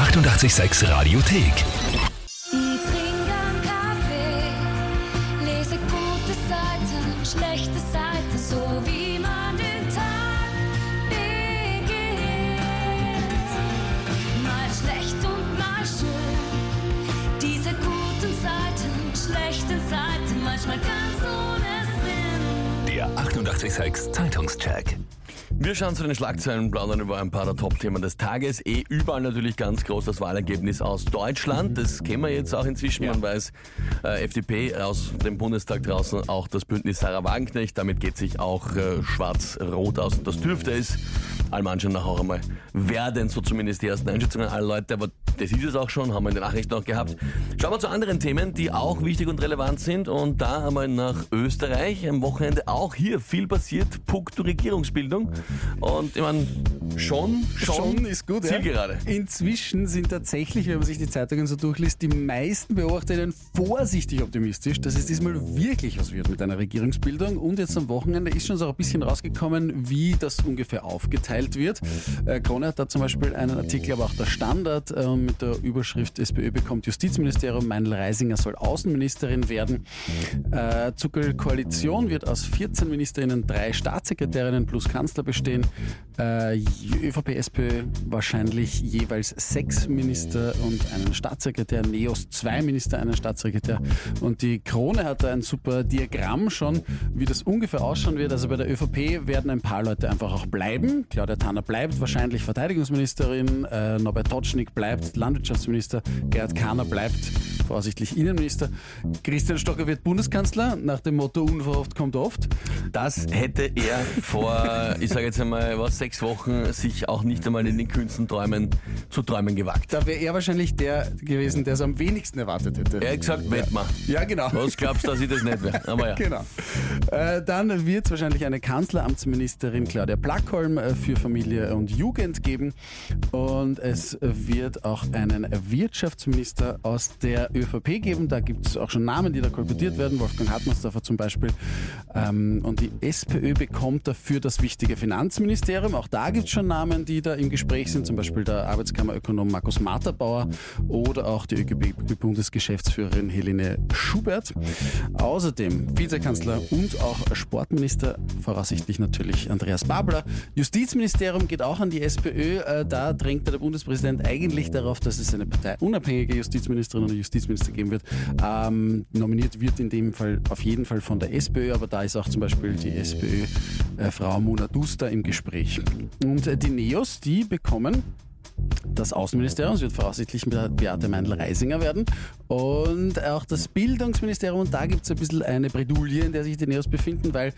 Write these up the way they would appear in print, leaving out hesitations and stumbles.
886 Radiothek. Ich trinke einen Kaffee, lese gute Seiten, schlechte Seiten, so wie man den Tag beginnt. Mal schlecht und mal schön, diese guten Seiten, schlechten Seiten, manchmal ganz ohne Sinn. Der 886 Zeitungscheck. Wir schauen zu den Schlagzeilen, plaudern über ein paar der Top-Themen des Tages. Überall natürlich ganz groß das Wahlergebnis aus Deutschland. Das kennen wir jetzt auch inzwischen. Man weiß, FDP aus dem Bundestag draußen, auch das Bündnis Sarah Wagenknecht. Damit geht sich auch schwarz-rot aus. Und das dürfte es allem Anschein nach auch einmal werden. So zumindest die ersten Einschätzungen aller Leute. Aber das ist es auch schon, haben wir in den Nachrichten auch gehabt. Schauen wir zu anderen Themen, die auch wichtig und relevant sind. Und da einmal nach Österreich. Am Wochenende auch hier viel passiert. Puncto Regierungsbildung. Und ich meine, schon ist gut, Zielgerade. Ja. Inzwischen sind tatsächlich, wenn man sich die Zeitungen so durchliest, die meisten BeobachterInnen vorsichtig optimistisch, dass es diesmal wirklich was wird mit einer Regierungsbildung. Und jetzt am Wochenende ist schon so ein bisschen rausgekommen, wie das ungefähr aufgeteilt wird. Krone hat da zum Beispiel einen Artikel, aber auch der Standard mit der Überschrift SPÖ bekommt Justizministerium, Meinl Reisinger soll Außenministerin werden. Zuckel-Koalition wird aus 14 Ministerinnen 3 Staatssekretärinnen plus Kanzler bestehen. ÖVP, SPÖ wahrscheinlich jeweils 6 Minister und einen Staatssekretär. NEOS 2 Minister, einen Staatssekretär. Und die Krone hat da ein super Diagramm schon, wie das ungefähr ausschauen wird. Also bei der ÖVP werden ein paar Leute einfach auch bleiben. Claudia Tanner bleibt wahrscheinlich Verteidigungsministerin. Norbert Totschnig bleibt Landwirtschaftsminister. Gerhard Kahner bleibt voraussichtlich Innenminister. Christian Stocker wird Bundeskanzler, nach dem Motto unverhofft kommt oft. Das hätte er vor, ich sage jetzt einmal, 6 Wochen sich auch nicht einmal in den kühnsten Träumen zu träumen gewagt. Da wäre er wahrscheinlich der gewesen, der es am wenigsten erwartet hätte. Er hat gesagt, wett mal. Ja, genau. Was glaubst du, dass ich das nicht wäre? Aber ja. Genau. Dann wird es wahrscheinlich eine Kanzleramtsministerin Claudia Plackholm für Familie und Jugend geben. Und es wird auch einen Wirtschaftsminister aus der ÖVP geben. Da gibt es auch schon Namen, die da kolportiert werden. Wolfgang Hartmannsdorfer zum Beispiel. Und die SPÖ bekommt dafür das wichtige Finanzministerium. Auch da gibt es schon Namen, die da im Gespräch sind. Zum Beispiel der Arbeitskammerökonom Markus Materbauer oder auch die ÖGB-Bundesgeschäftsführerin Helene Schubert. Außerdem Vizekanzler und auch Sportminister, voraussichtlich natürlich Andreas Babler. Justizministerium geht auch an die SPÖ. Da drängt der Bundespräsident eigentlich darauf, dass es eine parteiunabhängige Justizministerin oder Justizminister geben wird. Nominiert wird in dem Fall auf jeden Fall von der SPÖ, aber da ist auch zum Beispiel die SPÖ-Frau Mona Duster im Gespräch. Und die NEOS, die bekommen das Außenministerium, es wird voraussichtlich mit Beate Meinl-Reisinger werden, und auch das Bildungsministerium. Und da gibt es ein bisschen eine Bredouille, in der sich die NEOS befinden, weil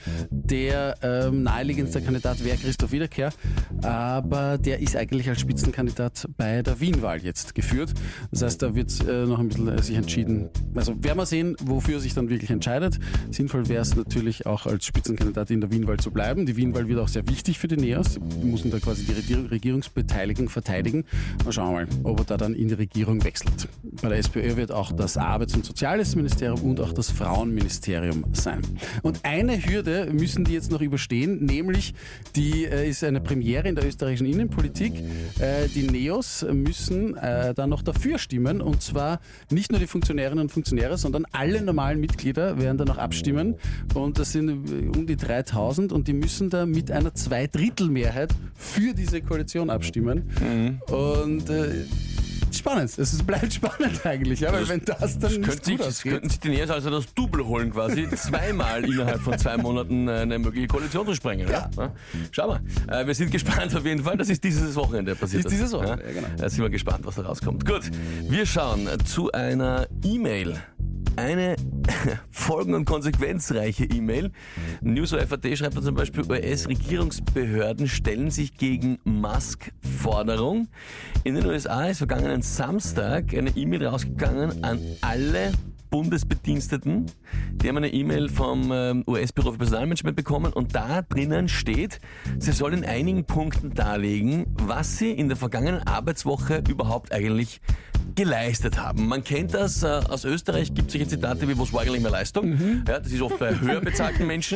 der naheliegendste Kandidat wäre Christoph Wiederkehr, aber der ist eigentlich als Spitzenkandidat bei der Wien-Wahl jetzt geführt. Das heißt, da wird noch ein bisschen sich entschieden. Also werden wir sehen, wofür er sich dann wirklich entscheidet. Sinnvoll wäre es natürlich auch als Spitzenkandidat in der Wien-Wahl zu bleiben. Die Wien-Wahl wird auch sehr wichtig für die NEOS. Die müssen da quasi die Regierungsbeteiligung verteidigen. Mal schauen wir mal, ob er da dann in die Regierung wechselt. Bei der SPÖ wird auch das Arbeits- und Sozialministerium und auch das Frauenministerium sein. Und eine Hürde müssen die jetzt noch überstehen, nämlich die ist eine Premiere in der österreichischen Innenpolitik. Die NEOS müssen da noch dafür stimmen, und zwar nicht nur die Funktionärinnen und Funktionäre, sondern alle normalen Mitglieder werden da noch abstimmen, und das sind um die 3000, und die müssen da mit einer 2/3 für diese Koalition abstimmen. Und spannend, es bleibt spannend eigentlich, ja, weil wenn das dann nicht gut ausgeht. Könnten sich die NEOS also das Double holen quasi, zweimal innerhalb von 2 Monaten eine mögliche Koalition zu sprengen. Ja. Ja? Schau mal, wir sind gespannt auf jeden Fall, das ist dieses Wochenende passiert. Dieses Wochenende, ja, genau. Da sind wir gespannt, was da rauskommt. Gut, wir schauen zu einer E-Mail. Eine folgen- und konsequenzreiche E-Mail. News.at schreibt da zum Beispiel, US-Regierungsbehörden stellen sich gegen Musk-Forderung. In den USA ist vergangenen Samstag eine E-Mail rausgegangen an alle Bundesbediensteten. Die haben eine E-Mail vom US-Büro für Personalmanagement bekommen, und da drinnen steht, sie sollen in einigen Punkten darlegen, was sie in der vergangenen Arbeitswoche überhaupt eigentlich geleistet haben. Man kennt das, aus Österreich gibt es solche Zitate wie, was war eigentlich mehr Leistung? Ja, das ist oft bei höher bezahlten Menschen.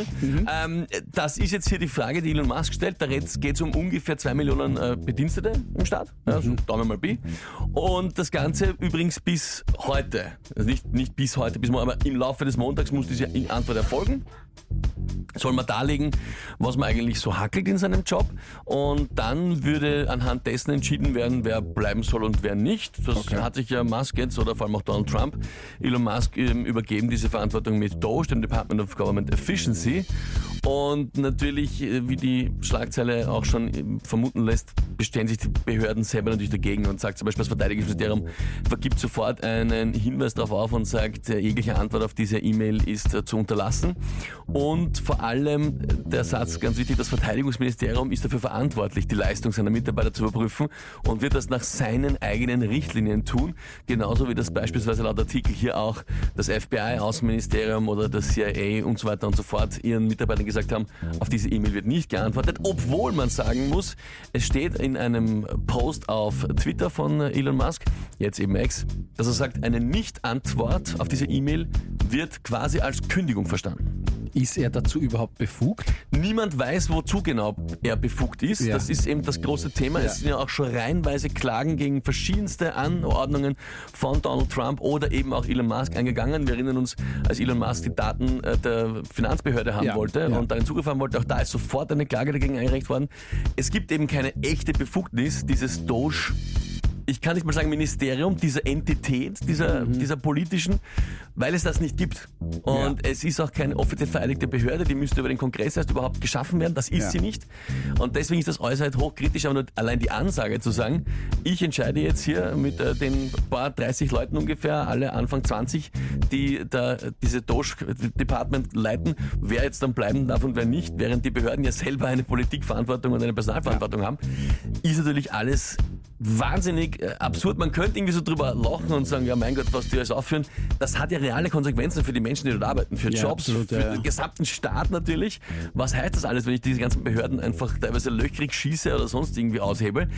Das ist jetzt hier die Frage, die Elon Musk stellt. Da geht es um ungefähr 2 Millionen Bedienstete im Staat, also Daumen mal Pi. Und das Ganze übrigens bis heute, also nicht bis heute, bis morgen, aber im Laufe des Montags muss diese Antwort erfolgen. Soll man darlegen, was man eigentlich so hackelt in seinem Job, und dann würde anhand dessen entschieden werden, wer bleiben soll und wer nicht. Das hat sich ja Musk jetzt, oder vor allem auch Donald Trump, Elon Musk übergeben, diese Verantwortung mit DOGE, dem Department of Government Efficiency. Und natürlich, wie die Schlagzeile auch schon vermuten lässt, bestellen sich die Behörden selber natürlich dagegen und sagt zum Beispiel, das Verteidigungsministerium vergibt sofort einen Hinweis darauf auf und sagt, jegliche Antwort auf diese E-Mail ist zu unterlassen. Und vor allem der Satz, ganz wichtig, das Verteidigungsministerium ist dafür verantwortlich, die Leistung seiner Mitarbeiter zu überprüfen und wird das nach seinen eigenen Richtlinien tun. Genauso wie das beispielsweise laut Artikel hier auch das FBI, Außenministerium oder das CIA und so weiter und so fort ihren Mitarbeitern gesagt haben, auf diese E-Mail wird nicht geantwortet, obwohl man sagen muss, es steht in einem Post auf Twitter von Elon Musk, jetzt eben X, dass er sagt, eine Nicht-Antwort auf diese E-Mail wird quasi als Kündigung verstanden. Ist er dazu überhaupt befugt? Niemand weiß, wozu genau er befugt ist. Ja. Das ist eben das große Thema. Es sind ja auch schon reihenweise Klagen gegen verschiedenste Anordnungen von Donald Trump oder eben auch Elon Musk eingegangen. Wir erinnern uns, als Elon Musk die Daten der Finanzbehörde haben wollte und einen Zugriff haben wollte, auch da ist sofort eine Klage dagegen eingereicht worden. Es gibt eben keine echte Befugnis, dieses DOGE, ich kann nicht mal sagen Ministerium, dieser Entität, dieser politischen, weil es das nicht gibt. Und es ist auch keine offiziell vereidigte Behörde, die müsste über den Kongress erst überhaupt geschaffen werden, das ist sie nicht. Und deswegen ist das äußerst hochkritisch, aber nur allein die Ansage zu sagen, ich entscheide jetzt hier mit den paar 30 Leuten ungefähr, alle Anfang 20, die da diese DOGE-Department leiten, wer jetzt dann bleiben darf und wer nicht, während die Behörden ja selber eine Politikverantwortung und eine Personalverantwortung haben, ist natürlich alles wahnsinnig absurd. Man könnte irgendwie so drüber lachen und sagen, ja mein Gott, was die alles aufführen. Das hat ja reale Konsequenzen für die Menschen, die dort arbeiten, für Jobs, absolut, für den gesamten Staat natürlich. Was heißt das alles, wenn ich diese ganzen Behörden einfach teilweise löchrig schieße oder sonst irgendwie aushebel?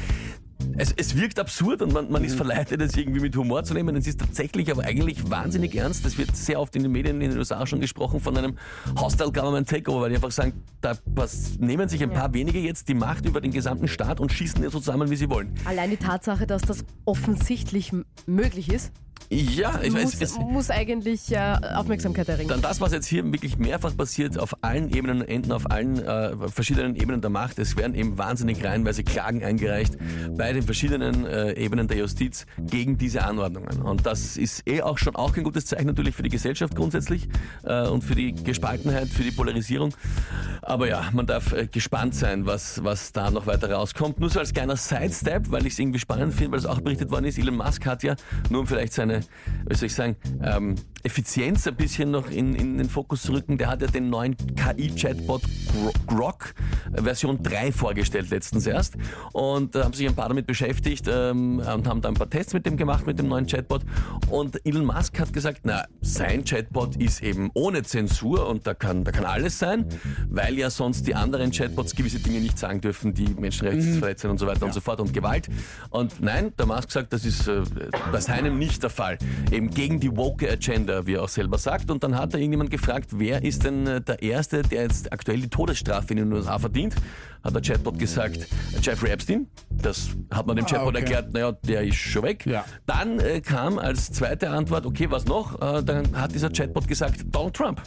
Es wirkt absurd und man ist verleitet, es irgendwie mit Humor zu nehmen. Es ist tatsächlich aber eigentlich wahnsinnig ernst. Es wird sehr oft in den Medien in den USA schon gesprochen von einem Hostile Government Takeover, weil die einfach sagen, nehmen sich ein paar wenige jetzt die Macht über den gesamten Staat und schießen so zusammen, wie sie wollen. Allein die Tatsache, dass das offensichtlich möglich ist, ja, muss eigentlich Aufmerksamkeit erringen. Dann das, was jetzt hier wirklich mehrfach passiert, auf allen Ebenen und Enden, auf allen verschiedenen Ebenen der Macht. Es werden eben wahnsinnig reihenweise Klagen eingereicht bei den verschiedenen Ebenen der Justiz gegen diese Anordnungen. Und das ist auch kein gutes Zeichen natürlich für die Gesellschaft grundsätzlich und für die Gespaltenheit, für die Polarisierung. Aber ja, man darf gespannt sein, was da noch weiter rauskommt. Nur so als kleiner Sidestep, weil ich es irgendwie spannend finde, weil es auch berichtet worden ist, Elon Musk hat ja, nur um vielleicht seine, wie soll ich sagen, Effizienz ein bisschen noch in den Fokus zu rücken, der hat ja den neuen KI-Chatbot Grok Version 3 vorgestellt letztens erst, und da haben sich ein paar damit beschäftigt und haben da ein paar Tests mit dem gemacht, mit dem neuen Chatbot, und Elon Musk hat gesagt, sein Chatbot ist eben ohne Zensur und da kann alles sein, weil ja sonst die anderen Chatbots gewisse Dinge nicht sagen dürfen, die Menschenrechtsverletzungen und so weiter und so fort und Gewalt. Und nein, der Musk sagt, das ist bei seinem nicht der Fall. Eben gegen die woke Agenda, wie er auch selber sagt. Und dann hat er irgendjemand gefragt, wer ist denn der Erste, der jetzt aktuell die Todesstrafe in den USA verdient? Hat der Chatbot gesagt, Jeffrey Epstein. Das hat man dem Chatbot erklärt, der ist schon weg. Ja. Dann kam als zweite Antwort, okay, was noch? Dann hat dieser Chatbot gesagt, Donald Trump.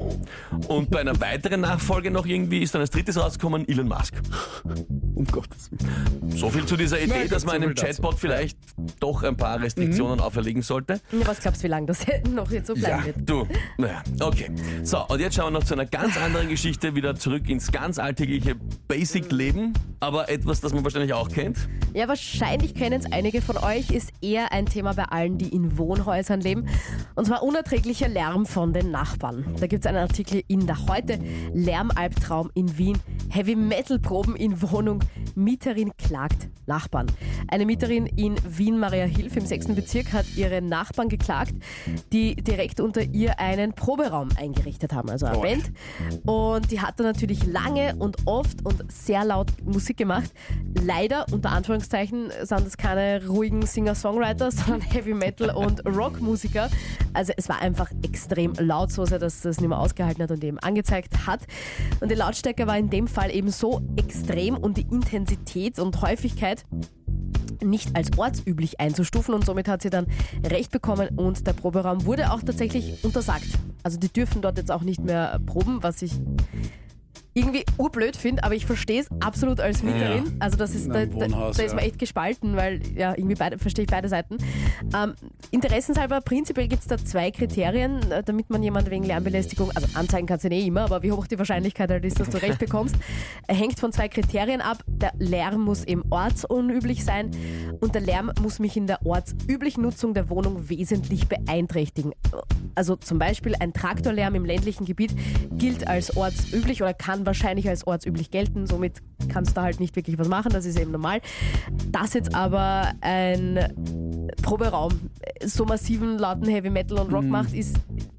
Und bei einer weiteren Nachfolge noch irgendwie ist dann als drittes rausgekommen, Elon Musk. Um Gottes Willen. So viel zu dieser Idee, dass man einem Chatbot vielleicht doch ein paar Restriktionen auferlegen sollte. Ja, was glaubst du, wie lange das noch jetzt so bleiben wird? Okay. So, und jetzt schauen wir noch zu einer ganz anderen Geschichte, wieder zurück ins ganz alltägliche Basic-Leben, aber etwas, das man wahrscheinlich auch kennt. Ja, wahrscheinlich kennen es einige von euch, ist eher ein Thema bei allen, die in Wohnhäusern leben, und zwar unerträglicher Lärm von den Nachbarn. Da gibt gibt es einen Artikel in der Heute. Lärmalbtraum in Wien. Heavy-Metal-Proben in Wohnung. Mieterin klagt Nachbarn. Eine Mieterin in Wien-Mariahilf im 6. Bezirk hat ihre Nachbarn geklagt, die direkt unter ihr einen Proberaum eingerichtet haben, also eine Band. Und die hat dann natürlich lange und oft und sehr laut Musik gemacht. Leider, unter Anführungszeichen, sind das keine ruhigen Singer-Songwriter, sondern Heavy-Metal- und Rockmusiker. Also es war einfach extrem laut, so sehr, dass das nicht mehr ausgehalten hat und eben angezeigt hat. Und die Lautstärke war in dem Fall eben so extrem und die Intensität und Häufigkeit nicht als ortsüblich einzustufen und somit hat sie dann Recht bekommen und der Proberaum wurde auch tatsächlich untersagt. Also die dürfen dort jetzt auch nicht mehr proben, was ich irgendwie urblöd finde, aber ich verstehe es absolut als Mieterin. Ja. Also das ist, da ist man echt gespalten, weil ja irgendwie verstehe ich beide Seiten. Interessenshalber, prinzipiell gibt es da 2 Kriterien, damit man jemanden wegen Lärmbelästigung, also anzeigen kannst du nicht immer, aber wie hoch die Wahrscheinlichkeit halt ist, dass du Recht bekommst, hängt von 2 Kriterien ab. Der Lärm muss eben ortsunüblich sein und der Lärm muss mich in der ortsüblichen Nutzung der Wohnung wesentlich beeinträchtigen. Also zum Beispiel ein Traktorlärm im ländlichen Gebiet gilt als ortsüblich oder kann wahrscheinlich als ortsüblich gelten, somit kannst du da halt nicht wirklich was machen, das ist eben normal. Dass jetzt aber ein Proberaum so massiven, lauten Heavy Metal und Rock macht, ist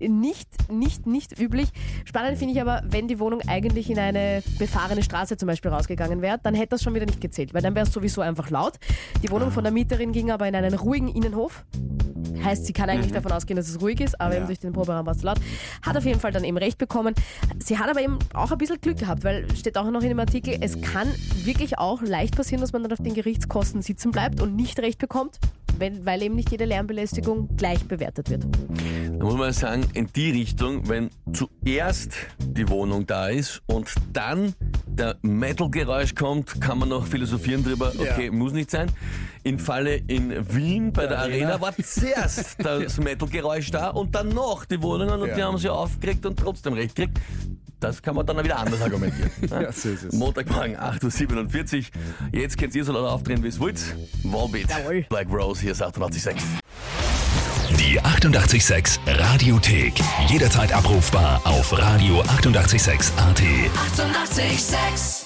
nicht üblich. Spannend finde ich aber, wenn die Wohnung eigentlich in eine befahrene Straße zum Beispiel rausgegangen wäre, dann hätte das schon wieder nicht gezählt, weil dann wäre es sowieso einfach laut. Die Wohnung von der Mieterin ging aber in einen ruhigen Innenhof. Heißt, sie kann eigentlich davon ausgehen, dass es ruhig ist, aber eben durch den Proberaum war es laut. Hat auf jeden Fall dann eben Recht bekommen. Sie hat aber eben auch ein bisschen Glück gehabt, weil steht auch noch in dem Artikel, es kann wirklich auch leicht passieren, dass man dann auf den Gerichtskosten sitzen bleibt und nicht Recht bekommt, weil eben nicht jede Lärmbelästigung gleich bewertet wird. Da muss man sagen, in die Richtung, wenn zuerst die Wohnung da ist und dann der Metal-Geräusch kommt, kann man noch philosophieren drüber, okay, muss nicht sein. Im Falle in Wien bei der Arena war zuerst das Metal-Geräusch da und dann noch die Wohnungen und die haben sie aufgeregt und trotzdem Recht gekriegt. Das kann man dann wieder anders argumentieren. Ja, so ist es. Montagmorgen 8.47 Uhr. Jetzt könnt ihr so laut aufdrehen, wie es wollt. Volbeat, Black Rose, hier ist 88.6. Die 88.6 Radiothek. Jederzeit abrufbar auf radio886.at. 88.6